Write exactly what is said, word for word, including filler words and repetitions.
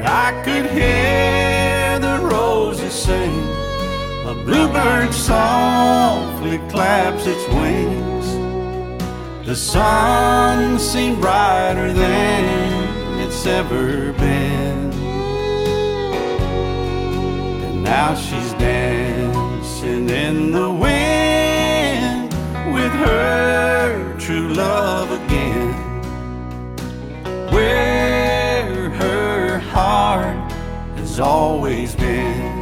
I could hear the roses sing, a bluebird softly claps its wings. The sun seemed brighter than it's ever been, and now she's dancing in the wind with her true love again, where her heart has always been.